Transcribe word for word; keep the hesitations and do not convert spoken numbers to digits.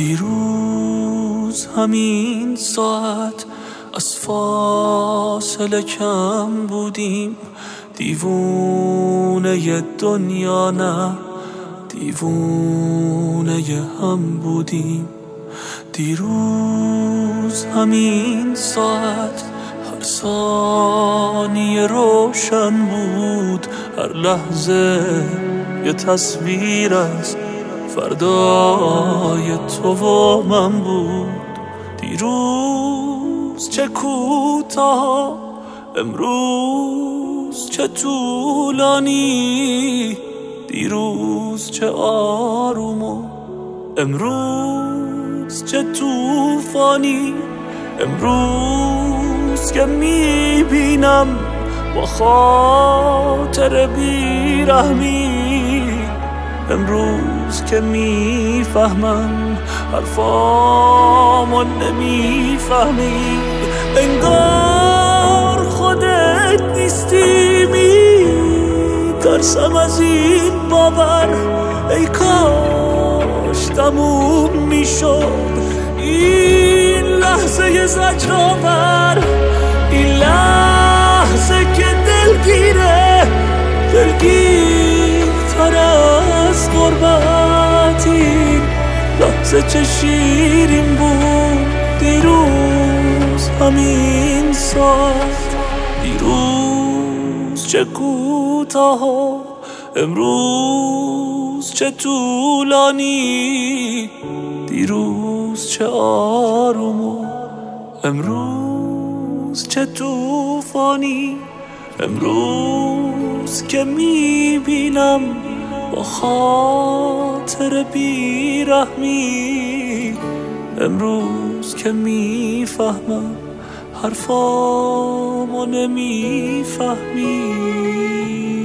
دیروز همین ساعت از فاصله کم بودیم، دیوونه دنیا نه دیوونه هم بودیم. دیروز همین ساعت هر ثانیه روشن بود، هر لحظه یه تصویر از فردای تو و من بود. دیروز چه کوتاه، امروز چه طولانی، دیروز چه آروم و امروز چه طوفانی. امروز که میبینم با خاطر بیرحمی، امروز که میفهمم حرفامو نمیفهمی. انگار خودت نیستی، میترسم از این باور، ای کاش تموم میشد این لحظه زجرآور. این لحظه که دلگیره، دلگیرتر از غربت. این لحظه چه شیرین بود، دیروز همین ساعت. دیروز چه کوتاه، امروز چه طولانی، دیروز چه آروم و امروز چه طوفانی. امروز که میبینم با خاطر بیرحمی، امروز که میفهمم حرفامو نمیفهمی.